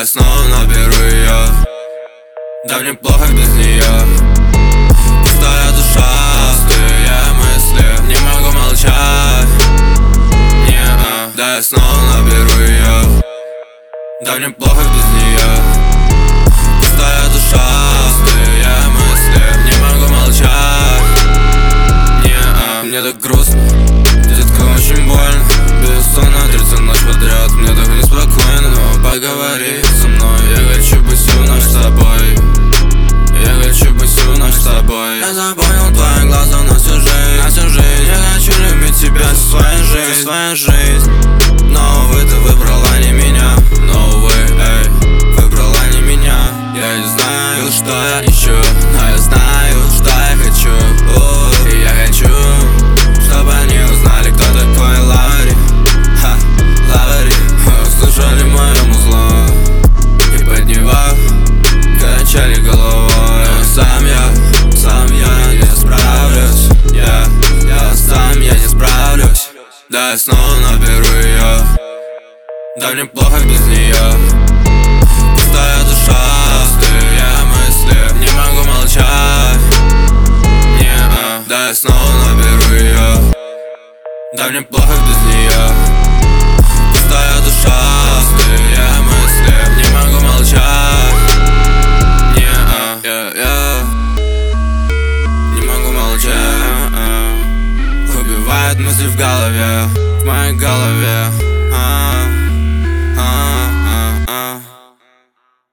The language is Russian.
я снова наберу ее. Да мне плохо без нее. Пустая душа, пустые мысли, не могу молчать. Да я снова наберу ее. Да мне плохо без нее. Пустая душа, пустые мысли, не могу молчать. Мне так грустно, детка, очень больно. Бессонно, третью ночь подряд. Мне так неспокойно, но поговори со мной. Я хочу быть всю ночь с тобой. Я хочу быть всю ночь с тобой. Я запомнил твои глаза на всю жизнь, на всю жизнь. Я хочу любить тебя всю свою жизнь. Но, увы, ты выбрала не меня. Но, увы, выбрала не меня. Я не знаю, что я ищу, но я знаю, что я хочу. И я хочу, чтобы они узнали, кто такой Лавари. Лавари. Слышали мое музло и под него качали головой. Но сам я не справлюсь. Сам я не справлюсь. Да я снова наберу ее. Да мне плохо без нее. Пустая душа, пустые мысли, не могу молчать. Да я снова наберу ее. Да мне плохо без нее. Пустая душа, пустые мысли, не могу молчать. Не могу молчать. Убивают мысли в голове, в моей голове.